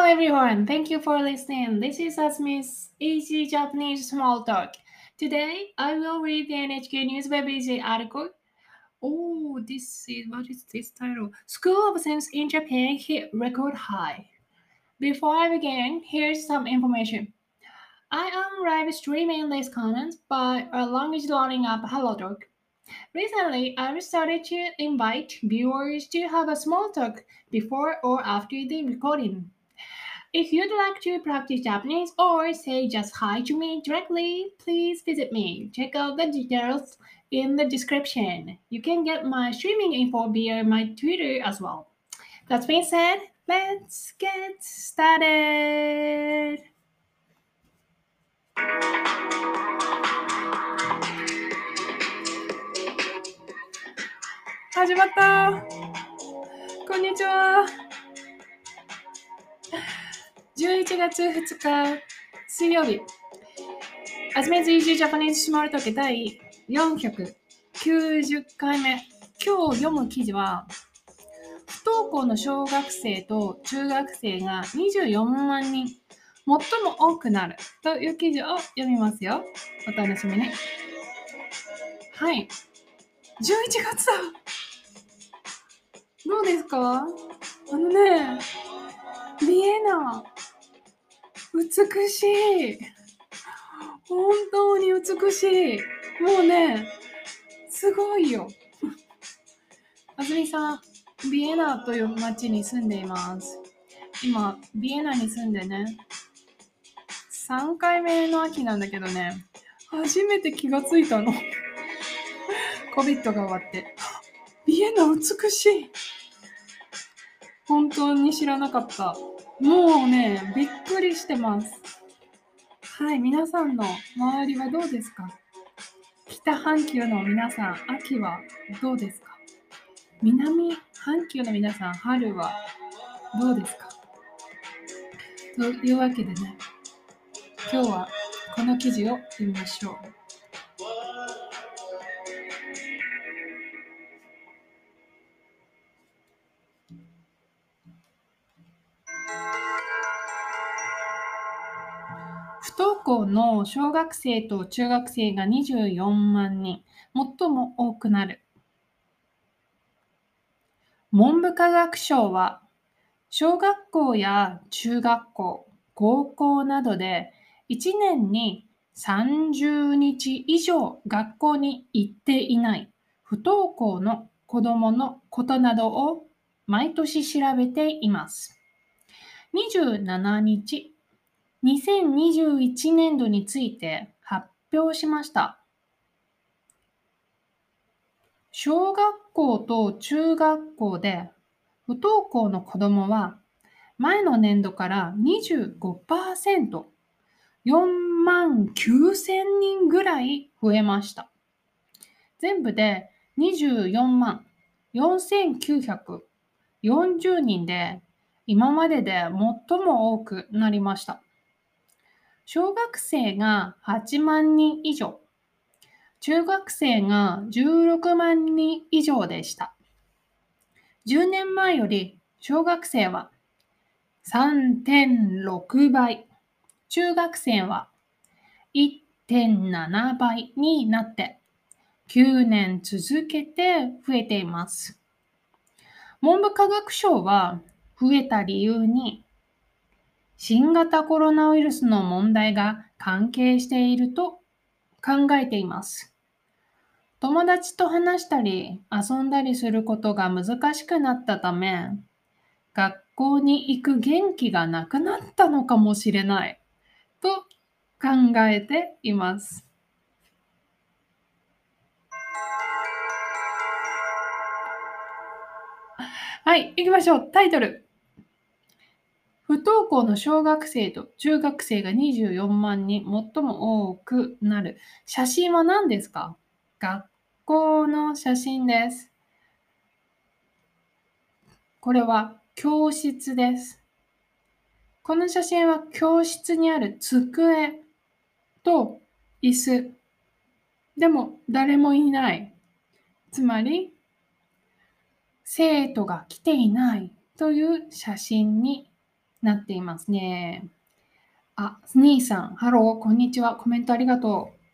everyone, thank you for listening. This is Asmi's Easy Japanese Small Talk. Today, I will read the NHK News Web Easy article. What is this title? School absence in Japan hit record high. Before I begin, here's some information. I am live streaming this content by a language learning app HelloTalk. Recently, I started to invite viewers to have a small talk before or after the recording. If you'd like to practice Japanese or say just hi to me directly, please visit me. Check out the details in the description. You can get my streaming info via my Twitter as well. That being said, let's get started. 始まった。こんにちは。11月2日水曜日、Asmi's Easy Japanese Small Talk第490回目。今日読む記事は、不登校の小学生と中学生が24万人、最も多くなるという記事を読みますよ。お楽しみに。はい。11月だ。どうですか？ビエナ、美しい。本当に美しい。もうね、すごいよ。あずみさん、ビエナという町に住んでいます。今、ビエナに住んでね、3回目の秋なんだけどね、初めて気がついたの。COVID が終わって。ビエナ美しい。本当に知らなかった。もうね、びっくりしてます。はい、皆さんの周りはどうですか？北半球の皆さん、秋はどうですか？南半球の皆さん、春はどうですか？というわけでね、今日はこの記事を読みましょう。不登校の小学生と中学生が24万人、最も多くなる。文部科学省は、小学校や中学校、高校などで1年に30日以上学校に行っていない不登校の子どものことなどを毎年調べています。27日、2021年度について発表しました。小学校と中学校で不登校の子どもは前の年度から 25%、4万9000人ぐらい増えました。全部で24万4940人で今までで最も多くなりました。小学生が8万人以上、中学生が16万人以上でした。10年前より小学生は 3.6 倍、中学生は 1.7 倍になって9年続けて増えています。文部科学省は増えた理由に新型コロナウイルスの問題が関係していると考えています。友達と話したり遊んだりすることが難しくなったため、学校に行く元気がなくなったのかもしれないと考えています。はい、行きましょう。タイトル。不登校の小学生と中学生が24万人、最も多くなる。写真は何ですか？学校の写真です。これは教室です。この写真は教室にある机と椅子。でも誰もいない。つまり、生徒が来ていないという写真になっていますね。あ、スニーさん、ハロー、こんにちは。コメントありがとう。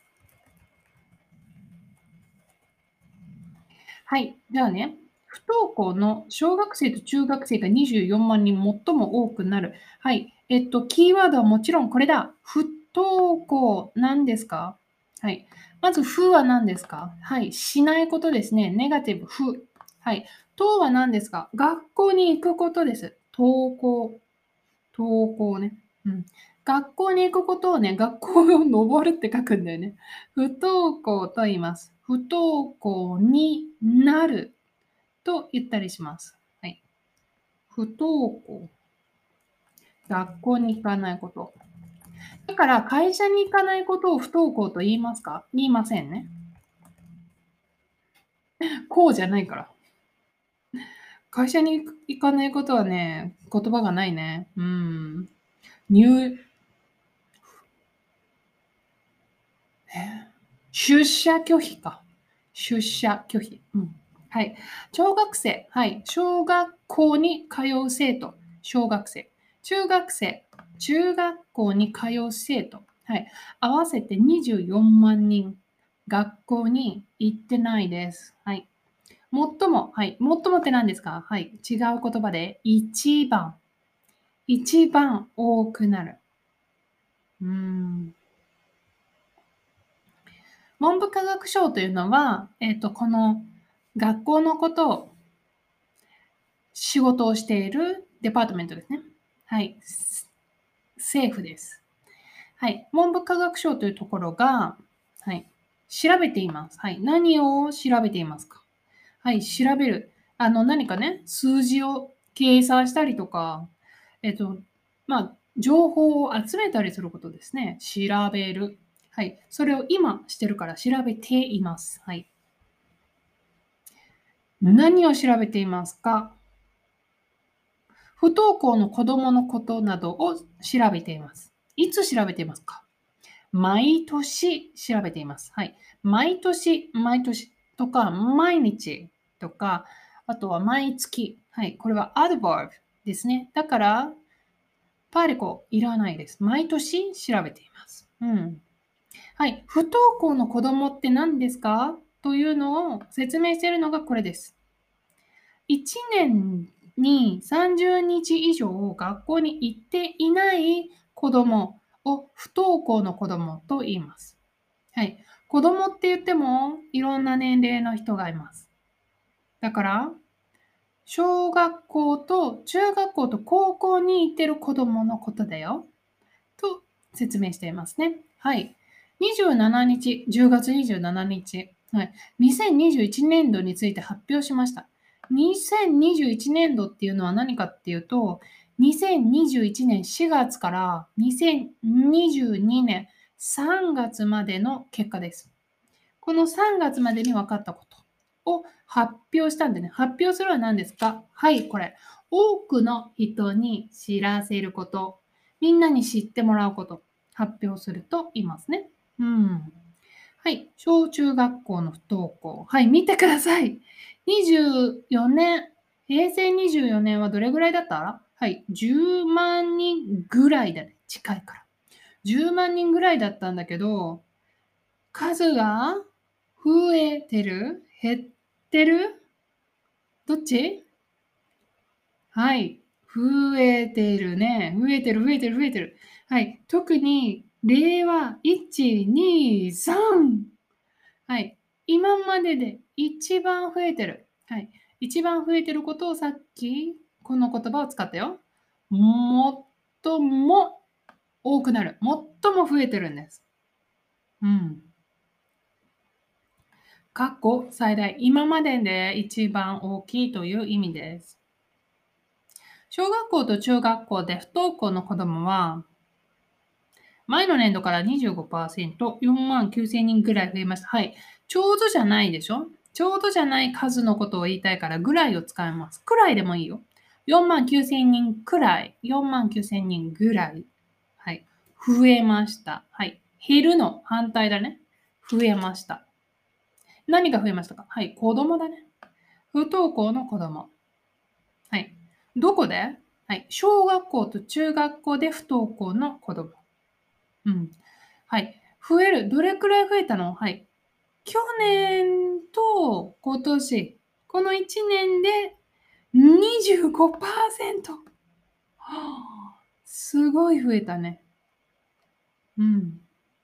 はい。じゃあね、不登校の小学生と中学生が24万人最も多くなる。はい。キーワードはもちろんこれだ。不登校なんですか？はい。まず、不は何ですか？はい。しないことですね。ネガティブ、不。はい。登は何ですか？学校に行くことです。登校。登校ね。うん。学校に行くことをね、学校を登るって書くんだよね。不登校と言います。不登校になると言ったりします。はい。不登校。学校に行かないこと。だから会社に行かないことを不登校と言いますか？言いませんね。こうじゃないから。会社に行かないことはね、言葉がないね。うん。入、出社拒否か。出社拒否。うん。はい。小学生。はい。小学校に通う生徒。小学生。中学生。中学校に通う生徒。はい。合わせて24万人。学校に行ってないです。はい。最も。はい。最もって何ですか？はい。違う言葉で、一番。一番多くなる。うーん。文部科学省というのは、この学校のことを仕事をしているデパートメントですね。はい。政府です。はい。文部科学省というところが、はい。調べています。はい。何を調べていますか？はい。調べる。何かね、数字を計算したりとか、まあ、情報を集めたりすることですね。調べる。はい。それを今してるから調べています。はい。何を調べていますか？不登校の子供のことなどを調べています。いつ調べていますか？毎年調べています。はい。毎年、毎年とか、毎日とか、あとは毎月。はい。これは adverb ですね。だから、パレコいらないです。毎年調べています。うん。はい。不登校の子供って何ですかというのを説明しているのがこれです。1年に30日以上学校に行っていない子供を不登校の子供と言います。はい。子供って言ってもいろんな年齢の人がいます。だから、小学校と中学校と高校に行ってる子供のことだよ。と説明していますね。はい。27日、10月27日、はい。2021年度について発表しました。2021年度っていうのは何かっていうと、2021年4月から2022年3月までの結果です。この3月までに分かったことを発表したんでね、発表するのは何ですか？はい、これ。多くの人に知らせること。みんなに知ってもらうこと。発表すると言いますね。うん。はい。小中学校の不登校。はい。見てください。24年、平成24年はどれぐらいだった？はい。10万人ぐらいだね。近いから。10万人ぐらいだったんだけど、数が増えてる？減ってる？どっち？はい。増えてるね。増えてる増えてる増えてる。はい。特に令和1、2、3。はい。今までで一番増えてる。はい。一番増えてることをさっきこの言葉を使ったよ。最も多くなる。最も増えてるんです。うん。過去最大。今までで一番大きいという意味です。小学校と中学校で不登校の子どもは、前の年度から25%、4万9千人ぐらい増えました。はい。ちょうどじゃないでしょ？ちょうどじゃない数のことを言いたいから、ぐらいを使います。くらいでもいいよ。4万9千人くらい。4万9千人ぐらい。はい。増えました。はい。減るの反対だね。増えました。何が増えましたか？はい。子供だね。不登校の子供。はい。どこで？ はい。小学校と中学校で不登校の子供。うん。はい。増える。どれくらい増えたの？はい。去年と今年、この1年で25%。はあ、すごい増えたね。うん。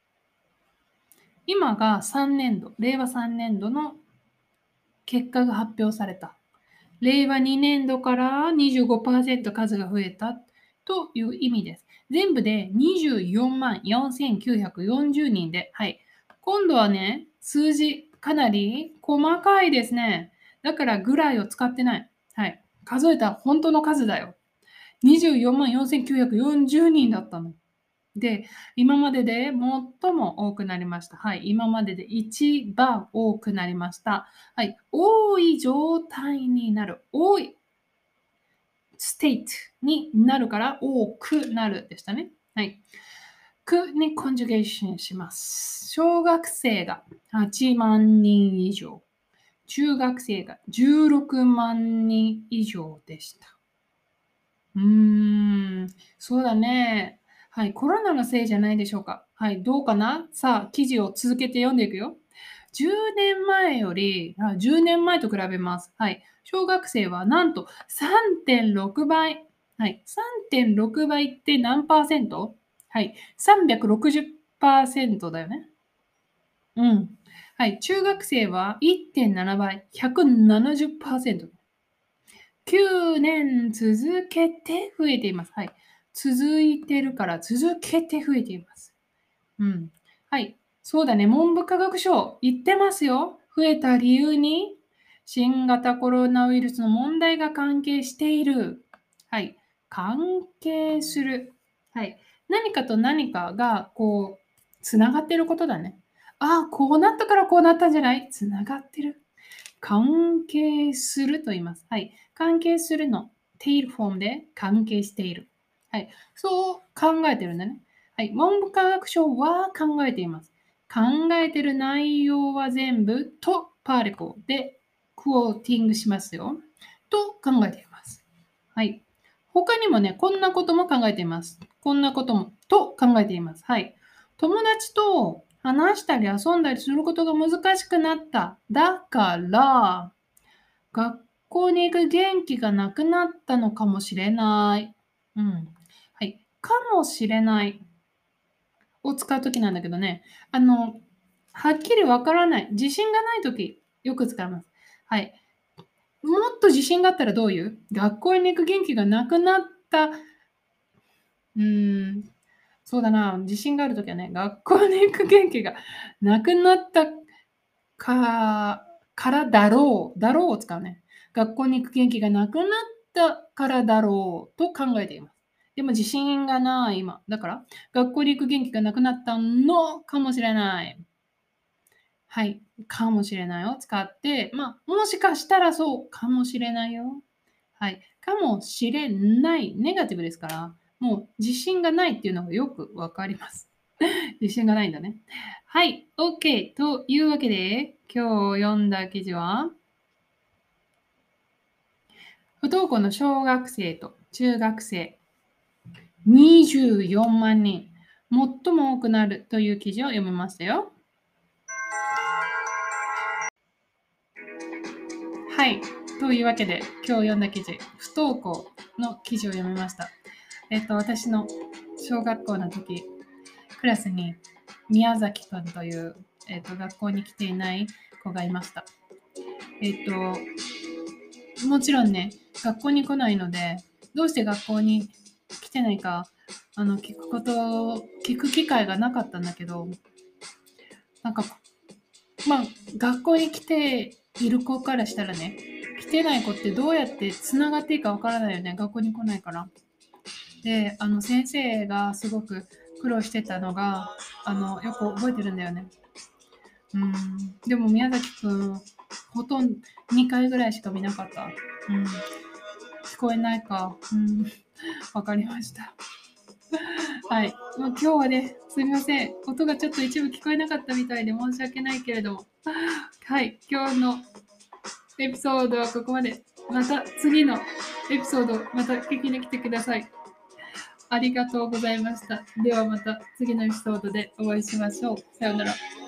今が3年度、令和3年度の結果が発表された。令和2年度から25%数が増えたという意味です。全部で24万4940人で、はい。今度はね、数字かなり細かいですね。だからぐらいを使ってない。はい。数えた本当の数だよ。24万4940人だったの。で、今までで最も多くなりました。はい。今までで一番多くなりました。はい。多い状態になる。多いステートになるから多くなるでしたね。はい。くにコンジュゲーションします。小学生が8万人以上。中学生が16万人以上でした。そうだね。はい、コロナのせいじゃないでしょうか。はい、どうかな？さあ、記事を続けて読んでいくよ。10年前より、10年前と比べます。はい、小学生はなんと3.6倍。はい、3.6倍って何パーセント？はい、360%だよね。うん。はい、中学生は1.7倍、170%。9年続けて増えています。はい。続いてるから続けて増えています。うん。はい。そうだね。文部科学省言ってますよ。増えた理由に新型コロナウイルスの問題が関係している。はい。関係する。はい。何かと何かがこう、つながってることだね。ああ、こうなったからこうなったんじゃない？つながってる。関係すると言います。はい。関係するの tail フォームで関係している。はい。そう考えてるんだね。はい。文部科学省は考えています。考えてる内容は全部とパーリコでクォーティングしますよ。と考えています。はい。他にもね、こんなことも考えています。こんなこともと考えています。はい。友達と話したり遊んだりすることが難しくなった。だから、学校に行く元気がなくなったのかもしれない。うん。はい。かもしれないを使うときなんだけどね。はっきりわからない。自信がないとき、よく使います。はい。もっと自信があったらどういう？学校に行く元気がなくなった。そうだな。自信があるときはね、学校に行く元気がなくなったからだろう。だろうを使うね。学校に行く元気がなくなったからだろうと考えています。でも自信がない今。だから、学校に行く元気がなくなったのかもしれない。はい。かもしれないを使って、もしかしたらそうかもしれないよ。はい。かもしれない。ネガティブですから、もう自信がないっていうのがよくわかります。自信がないんだね。はい。OK。というわけで、今日読んだ記事は、不登校の小学生と中学生24万人、最も多くなるという記事を読みましたよ。はい。というわけで、今日読んだ記事、不登校の記事を読みました。私の小学校の時、クラスに宮崎くんという、学校に来ていない子がいました。もちろんね、学校に来ないので、どうして学校に来てないか、聞く機会がなかったんだけど、なんか、学校に来ている子からしたらね、来てない子ってどうやって繋がっていいかわからないよね。学校に来ないから。で、先生がすごく苦労してたのが、よく覚えてるんだよね。でも宮崎くん、ほとんど2回ぐらいしか見なかった。聞こえないか。わかりました。はい。今日はね、すみません。音がちょっと一部聞こえなかったみたいで申し訳ないけれども。はい。今日のエピソードはここまで。また次のエピソードまた聞きに来てください。ありがとうございました。ではまた次のエピソードでお会いしましょう。さようなら。